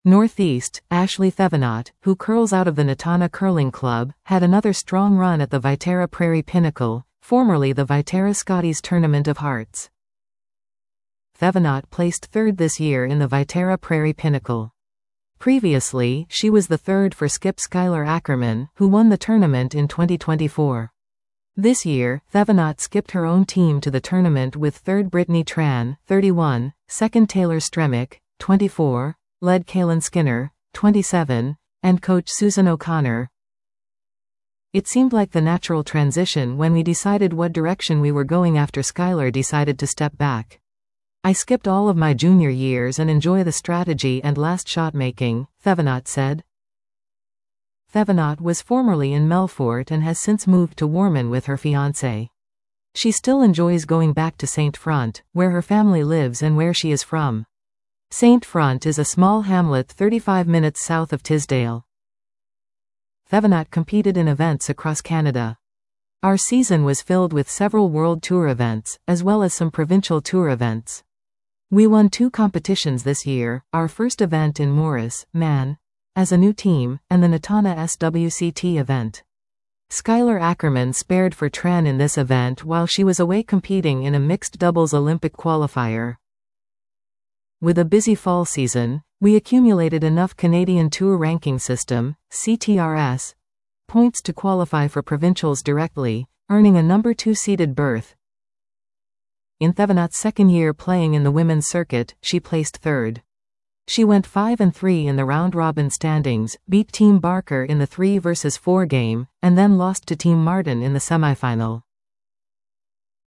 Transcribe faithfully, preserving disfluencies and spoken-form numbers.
Northeast, Ashley Thevenot, who curls out of the Natana Curling Club, had another strong run at the Viterra Prairie Pinnacle, formerly the Viterra Scotties Tournament of Hearts. Thevenot placed third this year in the Viterra Prairie Pinnacle. Previously, she was the third for skip Skylar Ackerman, who won the tournament in twenty twenty-four. This year, Thevenot skipped her own team to the tournament with third Brittany Tran, thirty-one, second Taylor Stremick, twenty-four, led Kaylin Skinner, twenty-seven, and coach Susan O'Connor. It seemed like the natural transition when we decided what direction we were going after Skylar decided to step back. I skipped all of my junior years and enjoy the strategy and last shot making, Thevenot said. Thevenot was formerly in Melfort and has since moved to Warman with her fiancé. She still enjoys going back to Saint Front, where her family lives and where she is from. Saint Front is a small hamlet thirty-five minutes south of Tisdale. Thevenot competed in events across Canada. Our season was filled with several World Tour events, as well as some provincial tour events. We won two competitions this year, our first event in Morris, Man, as a new team, and the Natana S W C T event. Skylar Ackerman spared for Tran in this event while she was away competing in a mixed doubles Olympic qualifier. With a busy fall season, we accumulated enough Canadian Tour Ranking System, C T R S, points to qualify for provincials directly, earning a number two seeded berth. In Thevenot's second year playing in the women's circuit, she placed third. She went five and three in the round-robin standings, beat Team Barker in the three versus four game, and then lost to Team Martin in the semifinal.